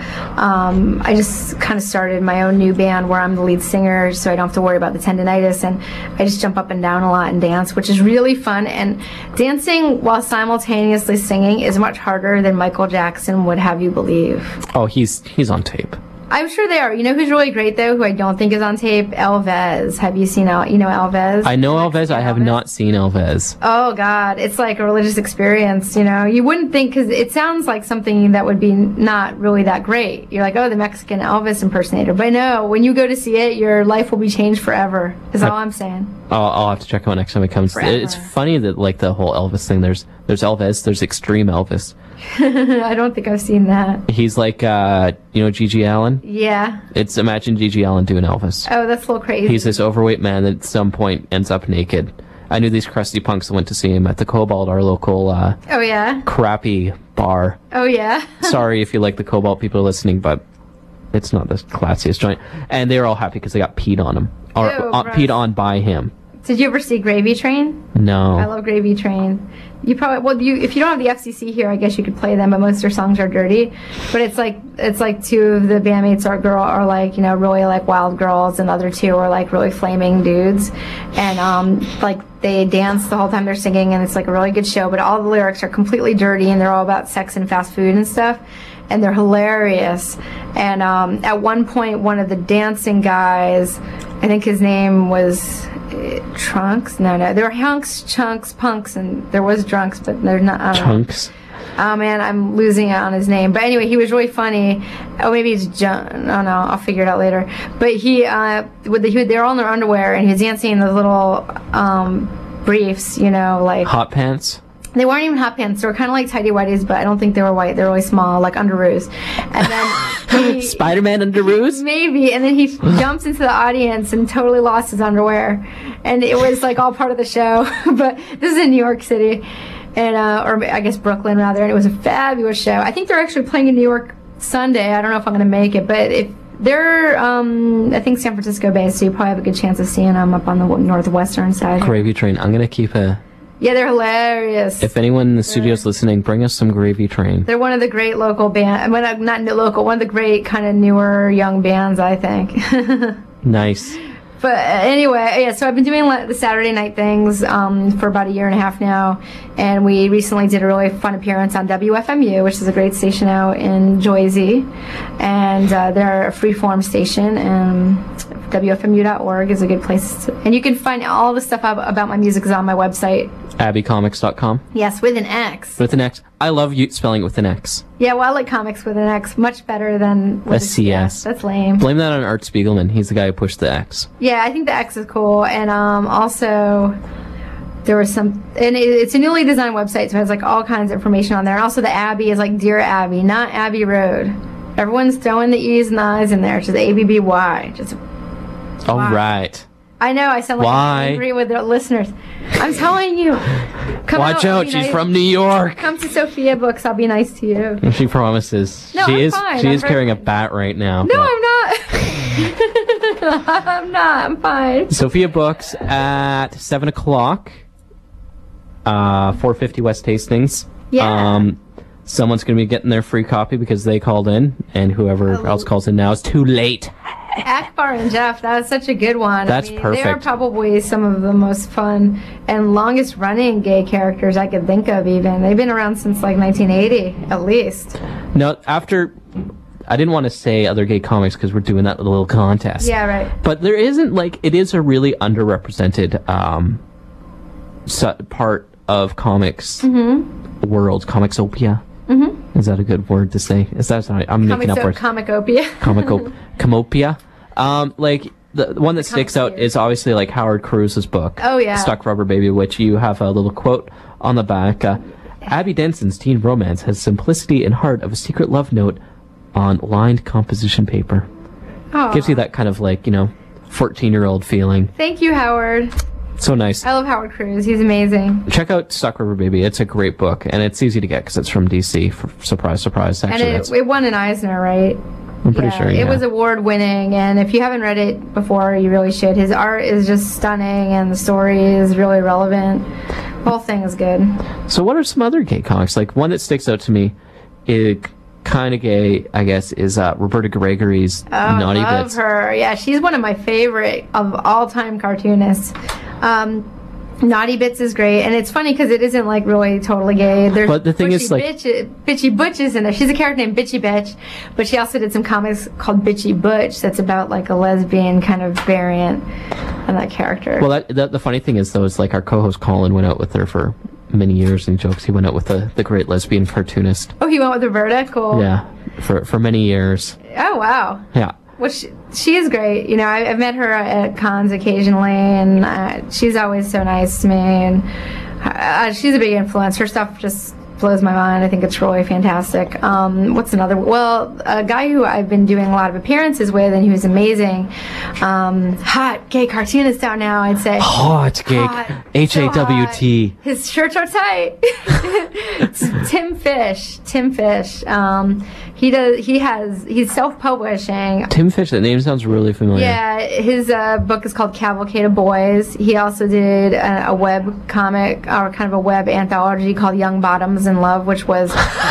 I just kind of started my own new band where I'm the lead singer, so I don't have to worry about the tendonitis, and I just jump up and down a lot and dance, which is really fun. And dancing while simultaneously singing is much harder than Michael Jackson would have you believe. Oh, he's on tape. I'm sure they are. You know who's really great though, who I don't think is on tape? Elvez. Have you seen Elvez? I know Elvez. I have not seen Elvez. Oh God, it's like a religious experience. You wouldn't think, because it sounds like something that would be not really that great. You're like, oh, the Mexican Elvis impersonator. But no, when you go to see it, your life will be changed forever. Is all I'm saying. I'll have to check out next time it comes. Forever. It's funny that like the whole Elvis thing. There's Elvis. There's Extreme Elvis. I don't think I've seen that. He's like Gigi Allen. Yeah. Imagine Gigi Allen doing Elvis. Oh, that's a little crazy. He's this overweight man that at some point ends up naked. I knew these crusty punks that went to see him at the Cobalt, our local Oh yeah. crappy bar. Oh yeah. Sorry if you like the Cobalt people are listening, but it's not the classiest joint. And they were all happy because they got peed on him. Or Ew, gross. peed on by him. Did you ever see Gravy Train? No. I love Gravy Train. You probably if you don't have the FCC here, I guess you could play them, but most of their songs are dirty. But it's like two of the bandmates are like really like wild girls, and the other two are like really flaming dudes, and like they dance the whole time they're singing, and it's like a really good show. But all the lyrics are completely dirty, and they're all about sex and fast food and stuff, and they're hilarious. And at one point, one of the dancing guys, I think his name was Trunks. No, there were hunks, chunks, punks, and there was drunks, but they're not. I don't know. Chunks. Oh man, I'm losing it on his name. But anyway, he was really funny. Oh, maybe it's John. Oh no, I'll figure it out later. But they were all in their underwear, and he was dancing in those little briefs, like Hot pants. they weren't even hot pants. They were kind of like tidy whities, but I don't think they were white. They're really small, like underoos. And then Spider-Man underoos? maybe, and then he jumps into the audience and totally lost his underwear, and it was like all part of the show. But this is in New York City, and or I guess Brooklyn rather, and it was a fabulous show. I think they're actually playing in New York Sunday. I don't know if I'm going to make it, but if they're I think San Francisco based, so you probably have a good chance of seeing them up on the northwestern side. Gravy Train. I'm gonna keep a. Yeah, they're hilarious. If anyone in the studio's listening, bring us some Gravy Train. They're one of the great local bands. Well, not local, one of the great kind of newer young bands, I think. Nice. But anyway, yeah, so I've been doing the Saturday Night Things for about a year and a half now, and we recently did a really fun appearance on WFMU, which is a great station out in Jersey, and they're a freeform station, and WFMU.org is a good place and you can find all the stuff about my music is on my website. AbbeyComics.com. Yes, with an X. With an X. I love you spelling it with an X. Yeah, well, I like comics with an X much better than with A CS. That's lame. Blame that on Art Spiegelman. He's the guy who pushed the X. Yeah, I think the X is cool, and also there was some, and it's a newly designed website, so it has like all kinds of information on there. And also the Abbey is like Dear Abbey, not Abbey Road. Everyone's throwing the E's and I's in there. It's just ABBY. Just All right. I know I sound like I'm angry with the listeners. I'm telling you. Come Watch out, she's from New York. Come to Sophia Books. I'll be nice to you. She promises. No, she I'm is. fine. She I'm is carrying a bat right now. No, I'm not. I'm not. I'm fine. Sophia Books at 7 o'clock. 450 West Hastings. Yeah. Someone's going to be getting their free copy because they called in, and whoever else calls in now is too late. Akbar and Jeff, that was such a good one. That's perfect. They are probably some of the most fun and longest running gay characters I could think of even. They've been around since like 1980, at least. No, I didn't want to say other gay comics because we're doing that little contest. Yeah, right. But there isn't, like, it is a really underrepresented part of comics world, Comicsopia. Mm-hmm. Is that a good word to say? Is that sorry? I'm making up words. Comicopia. Comopia. Like the one that sticks out is obviously like Howard Cruz's book. Oh yeah. Stuck Rubber Baby, which you have a little quote on the back. Abby Denson's teen romance has simplicity and heart of a secret love note on lined composition paper. Aww. Gives you that kind of like 14-year-old feeling. Thank you, Howard. So nice. I love Howard Cruz. He's amazing. Check out Stuck Rubber Baby. It's a great book, and it's easy to get because it's from DC. Surprise, surprise. Actually, and it won an Eisner, right? I'm pretty sure. Yeah. It was award-winning, and if you haven't read it before, you really should. His art is just stunning, and the story is really relevant. The whole thing is good. So, what are some other gay comics? Like one that sticks out to me, is kind of gay, I guess, is Roberta Gregory's Naughty Bits. I love her. Yeah, she's one of my favorite of all-time cartoonists. Naughty Bits is great, and it's funny because it isn't like really totally gay. But the thing is, like, Bitchy Butch is in there. She's a character named Bitchy Bitch, but she also did some comics called Bitchy Butch that's about like a lesbian kind of variant on that character. Well, the funny thing is though, is like our co-host Colin went out with her for many years and jokes. He went out with the great lesbian cartoonist. Oh, he went with Roberta? Cool. Yeah, for many years. Oh wow. Yeah. Well, she is great. I've met her at cons occasionally, and she's always so nice to me. And she's a big influence. Her stuff just blows my mind. I think it's really fantastic. What's another? Well, a guy who I've been doing a lot of appearances with, and he was amazing. Hot gay cartoonist out now, I'd say. Hot gay. HAWT. So his shirts are tight. It's Tim Fish. He's self-publishing. Tim Fish, that name sounds really familiar. Yeah, his book is called Cavalcade of Boys. He also did a web comic, or kind of a web anthology called Young Bottoms in Love, which was,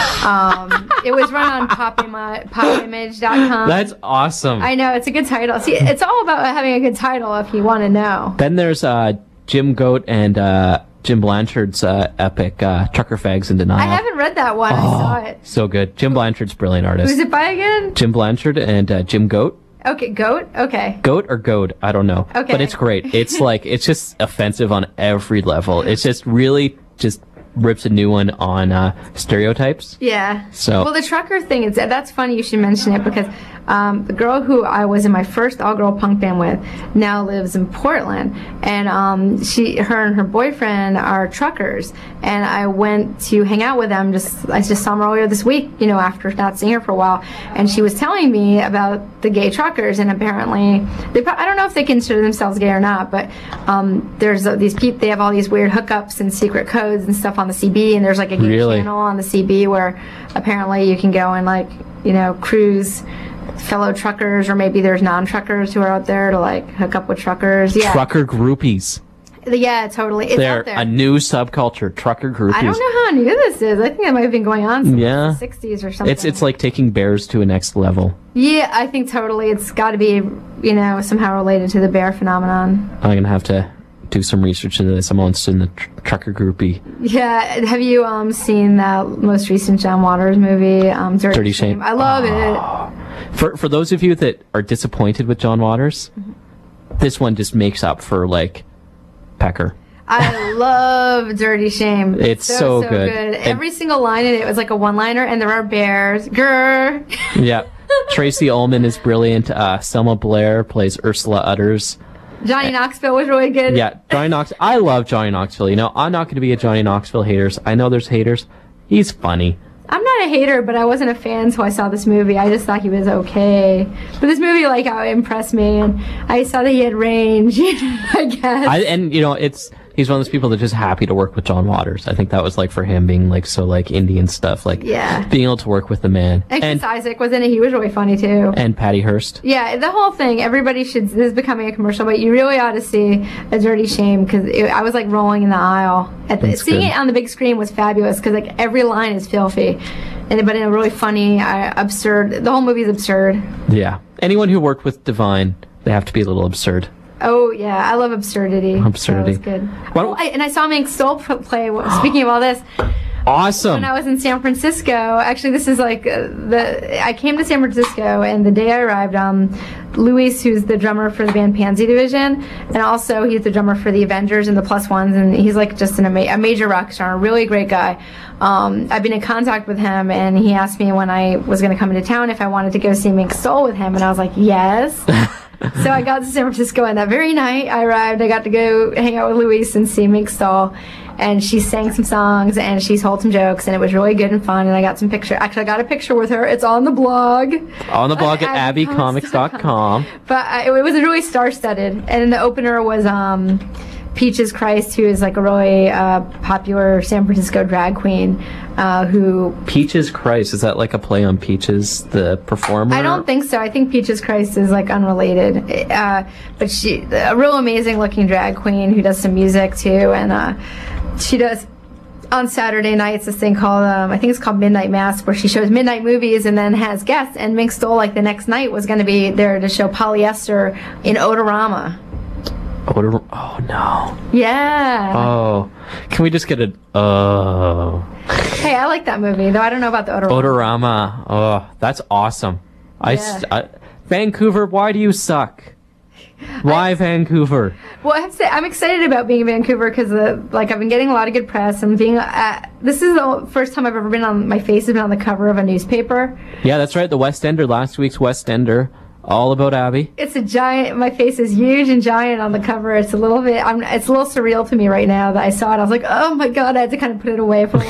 it was run on popimage.com. That's awesome. I know, it's a good title. See, it's all about having a good title if you want to know. Then there's Jim Goat and Jim Blanchard's epic Trucker Fags in Denial. I haven't read that one. I saw it. So good. Jim Blanchard's a brilliant artist. Who's it by again? Jim Blanchard and Jim Goat. Okay, Goat? Okay. Goat or Goat? I don't know. Okay. But it's great. It's like, it's just offensive on every level. It's just really just rips a new one on stereotypes. Yeah. So. Well, the trucker thing is that's funny. You should mention it because the girl who I was in my first all-girl punk band with now lives in Portland, and her and her boyfriend are truckers, and I went to hang out with them. I just saw them earlier this week. After not seeing her for a while, and she was telling me about the gay truckers, and apparently I don't know if they consider themselves gay or not, but there's these people. They have all these weird hookups and secret codes and stuff on the CB, and there's like a gay channel on the CB where apparently you can go and like cruise fellow truckers, or maybe there's non-truckers who are out there to like hook up with truckers. Yeah. Trucker groupies. Yeah, totally. It's They're out there. A new subculture, trucker groupies. I don't know how new this is. I think that might have been going on since the 60s or something. It's like taking bears to a next level. Yeah, I think totally. It's got to be, somehow related to the bear phenomenon. I'm going to have to do some research into this. I'm interested in the trucker groupie. Yeah, have you seen that most recent John Waters movie, Dirty Shame? I love it. For those of you that are disappointed with John Waters, this one just makes up for like Pecker. I love Dirty Shame. It's so good. Every single line in it was like a one-liner, and there are bears. Grr. Yeah. Tracy Ullman is brilliant. Selma Blair plays Ursula Utters. Johnny Knoxville was really good. Yeah, Johnny Knoxville. I love Johnny Knoxville. You know, I'm not going to be a Johnny Knoxville haters. I know there's haters. He's funny. I'm not a hater, but I wasn't a fan until I saw this movie. I just thought he was okay. But this movie, like, how it impressed me, and I saw that he had range, I guess. And, you know, he's one of those people that's just happy to work with John Waters. I think that was, like, for him being, like, so, like, Indian stuff. Like, yeah. Being able to work with the man. And Chris Isaac was in it. He was really funny, too. And Patty Hearst. Yeah, the whole thing. Everybody should. This is becoming a commercial, but you really ought to see A Dirty Shame, because I was, like, rolling in the aisle. Seeing it on the big screen was fabulous, because, like, every line is filthy. But in a really funny, absurd. The whole movie is absurd. Yeah. Anyone who worked with Divine, they have to be a little absurd. Oh, yeah. I love absurdity. Absurdity. That was good. And I saw Mink Stoll play, speaking of all this. Awesome. When I was in San Francisco, actually, this is like I came to San Francisco, and the day I arrived, Luis, who's the drummer for the band Pansy Division, and also he's the drummer for the Avengers and the Plus Ones, and he's like just a major rock star, a really great guy. I've been in contact with him, and he asked me when I was going to come into town if I wanted to go see Mink Stoll with him, and I was like, yes. So I got to San Francisco, and that very night I arrived, I got to go hang out with Luis and see Mink Stoll. And she sang some songs, and she told some jokes, and it was really good and fun, and I got some picture. Actually, I got a picture with her. It's on the blog. On the blog at abbycomics.com. But it was really star-studded. And the opener was Peaches Christ, who is like a really popular San Francisco drag queen. Who Peaches Christ, is that like a play on Peaches, the performer? I don't think so. I think Peaches Christ is like unrelated. But she, a real amazing looking drag queen who does some music too, and she does on Saturday nights this thing called I think it's called Midnight Mass, where she shows midnight movies and then has guests. And Mink Stoll, like the next night, was going to be there to show Polyester in Odorama. Oh no. Yeah. Oh, can we just get a Hey, I like that movie, though I don't know about the Odorama. Odorama. Oh, that's awesome. Yeah. Vancouver, why do you suck? Why Vancouver? Well, I have to say, I'm excited about being in Vancouver because, like, I've been getting a lot of good press. And being, this is the first time I've ever been on, my face has been on the cover of a newspaper. Yeah, that's right. The West Ender, last week's West Ender, all about Abby. It's a giant. My face is huge and giant on the cover. It's a little bit. It's a little surreal to me right now that I saw it. I was like, oh my god! I had to kind of put it away for a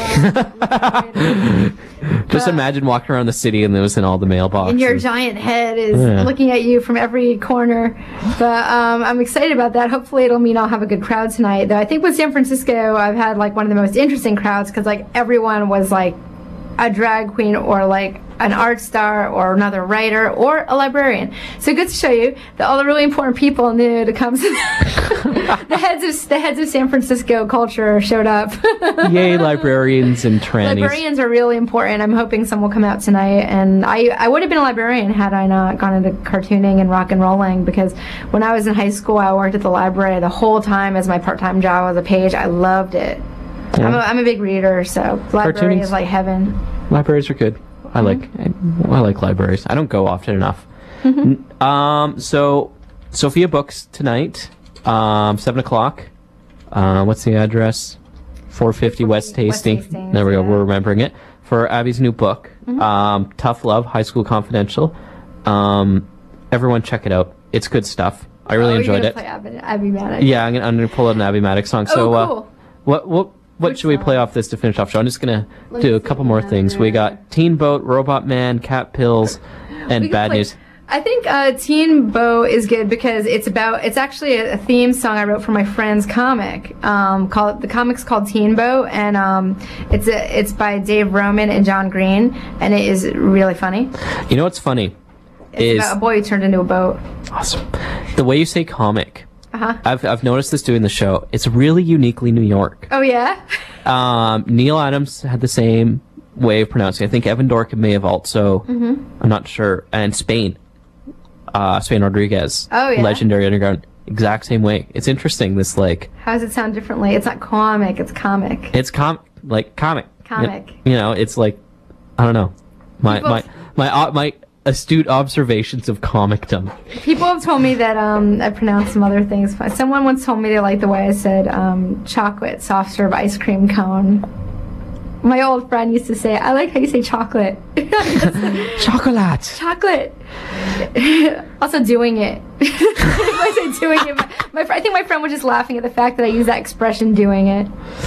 while. Just imagine walking around the city and it was in all the mailboxes. And your giant head is looking at you from every corner. But I'm excited about that. Hopefully it'll mean I'll have a good crowd tonight. Though I think with San Francisco, I've had like one of the most interesting crowds because like everyone was like a drag queen or like an art star or another writer or a librarian. So good to show you that all the really important people knew to come. the heads of San Francisco culture showed up. Yay, librarians and trannies. Librarians are really important. I'm hoping some will come out tonight. And I would have been a librarian had I not gone into cartooning and rock and rolling, because when I was in high school, I worked at the library the whole time as my part-time job as a page. I loved it. Yeah. I'm a big reader, so library is like heaven. Libraries are good. I like libraries. I don't go often enough. Mm-hmm. So Sophia Books tonight, 7:00. What's the address? 450 West Hastings. There we go. We're remembering it for Abby's new book, Tough Love: High School Confidential. Everyone check it out. It's good stuff. I really enjoyed it. Play Abby Maddox. Yeah, I'm gonna pull out an Abby Maddox song. Cool. What should we play off this to finish off show? I'm just going to do a couple more things. We got Teen Boat, Robot Man, Cat Pills, and Bad News. I think Teen Boat is good because it's actually a theme song I wrote for my friend's comic. The comic's called Teen Boat, and it's by Dave Roman and John Green, and it is really funny. You know what's funny? It's about a boy who turned into a boat. Awesome. The way you say comic. Uh-huh. I've noticed this doing the show. It's really uniquely New York. Oh, yeah? Neil Adams had the same way of pronouncing it. I think Evan Dorkin may have also. I'm not sure. And Spain. Spain Rodriguez. Oh, yeah? Legendary Underground. Exact same way. It's interesting, this, like... How does it sound differently? It's not comic, it's comic. It's comic. Comic. You know, it's like... I don't know. My astute observations of comicdom. People have told me that I pronounced some other things. Someone once told me they liked the way I said chocolate soft serve ice cream cone. My old friend used to say, I like how you say chocolate. Chocolate. Chocolate. Also doing it. I say doing it. I think my friend was just laughing at the fact that I use that expression, doing it.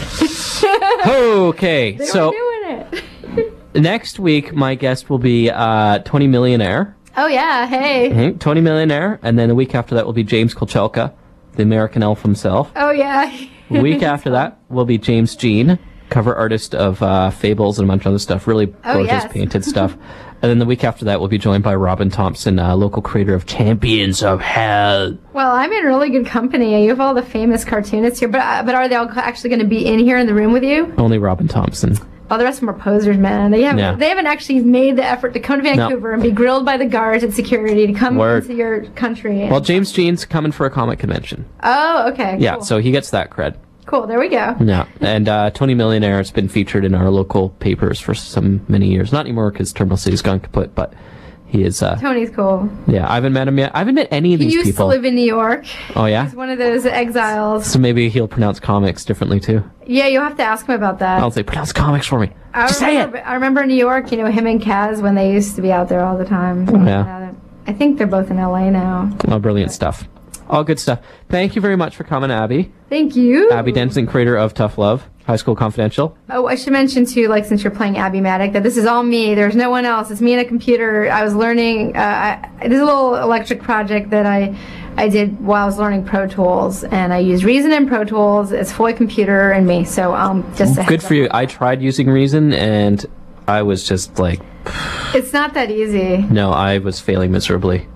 Okay, They so were doing it. next week my guest will be Tony Millionaire. Oh yeah, hey. Mhm, Tony Millionaire, and then the week after that will be James Kolchelka, the American Elf himself. Oh yeah. The week after that will be James Jean, cover artist of Fables and a bunch of other stuff, really gorgeous yes. painted stuff. And then the week after that we'll be joined by Robin Thompson, local creator of Champions of Hell. Well, I'm in really good company. You have all the famous cartoonists here, but are they all actually going to be in here in the room with you? Only Robin Thompson. Oh, the rest of them are posers, man. They haven't actually made the effort to come to Vancouver and be grilled by the guards and security to come into your country. Well, James Jean's coming for a comic convention. Oh, okay. Yeah, cool. so he gets that cred. Cool, there we go. Yeah, and Tony Millionaire has been featured in our local papers for many years. Not anymore because Terminal City's gone kaput, but he is. Tony's cool. Yeah, I haven't met him yet. I haven't met any of these He used people. to live in New York. Oh yeah. He's one of those exiles. So maybe he'll pronounce comics differently too. Yeah, you'll have to ask him about that. I'll say pronounce comics for me. Just say it. I remember in New York, him and Kaz when they used to be out there all the time. Yeah. I think they're both in LA now. Oh, brilliant stuff. All good stuff. Thank you very much for coming, Abby. Thank you. Abby Denson, creator of Tough Love, High School Confidential. Oh, I should mention too, since you're playing Abby Maddock, that this is all me. There's no one else. It's me and a computer. I was learning. There's a little electric project that I did while I was learning Pro Tools, and I use Reason and Pro Tools. It's fully computer and me. So just Good for you. I tried using Reason, and I was just like, it's not that easy. no, I was failing miserably.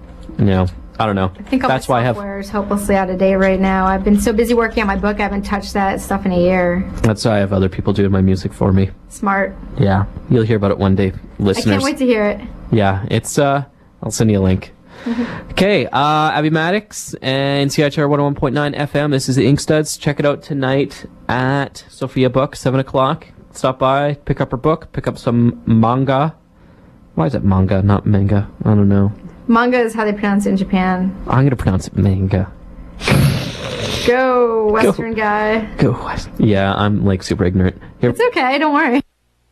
I don't know. I think all that's my why I have. software is hopelessly out of date right now. I've been so busy working on my book, I haven't touched that stuff in a year. That's why I have other people doing my music for me. Smart. Yeah, you'll hear about it one day, I listeners. can't wait to hear it. Yeah, it's I'll send you a link. Okay, Abby Maddox and CITR 101.9 FM. This is the Inkstuds. Check it out tonight at Sophia Book, 7 o'clock. Stop by, pick up her book, pick up some manga. Why is it manga, not manga? I don't know. Manga is how they pronounce it in Japan. I'm going to pronounce it manga. Go, Western guy. Go West. Yeah, I'm super ignorant. Here. It's okay, don't worry.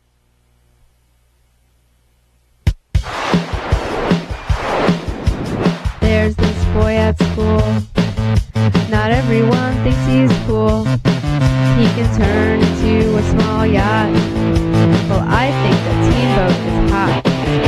There's this boy at school. Not everyone thinks he's cool. He can turn into a small yacht. Well, I think the Teamboat is hot.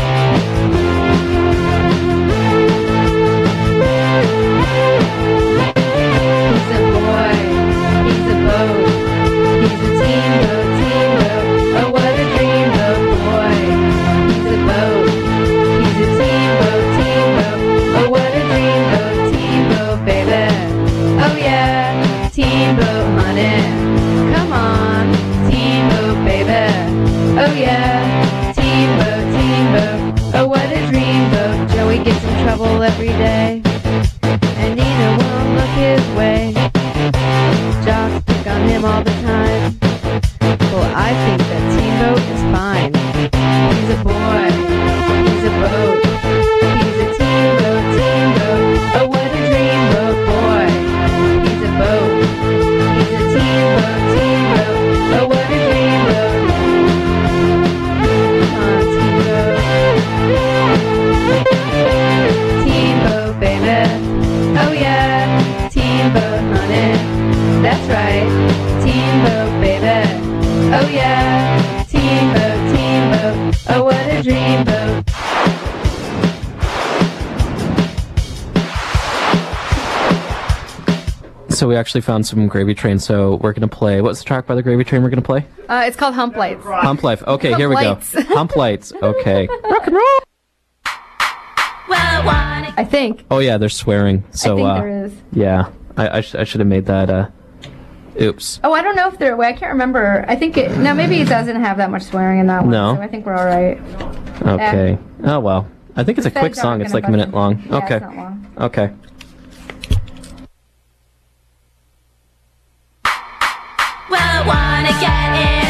He's a boy. He's a boat. He's a teamboat, teamboat. Oh, what a dreamboat boy. He's a boat. He's a teamboat, teamboat. Oh, what a dreamboat, teamboat, baby. Oh yeah, teamboat, honey. Come on, teamboat, baby. Oh yeah, teamboat, teamboat. Oh, what a dreamboat. Joey gets in trouble every day, and Nina won't look his way. Jocks pick on him all the time. Well, I think that Teamboat is fine. He's a boy. He's a boat. He's a teamboat, teamboat. Oh, what a dreamboat boy. He's a boat. He's a teamboat, teamboat. Oh, what a dreamboat. Come on, Teamboat. Teamboat, baby. Oh, yeah. Teamboat, honey. That's right. Teamboat, baby. Oh, yeah. Teamboat, teamboat. Oh, what a dreamboat. So we actually found some Gravy Train, so we're going to play. What's the track by the Gravy Train we're going to play? It's called Hump Lights. Hump Life. Okay, Hump here we go. Lights. Hump Lights. Okay. Rock and roll. I think. Oh, yeah, they're swearing. So, I think there is. Yeah, I should have made that, oops. Oh, I don't know if they're. I can't remember. I think it. No, maybe it doesn't have that much swearing in that one. No. So I think we're all right. Okay. Oh, well. I think it's a The quick feds song. aren't It's gonna like a minute bust long. them. Yeah, Okay. it's not long. Okay. Well, I wanna get in.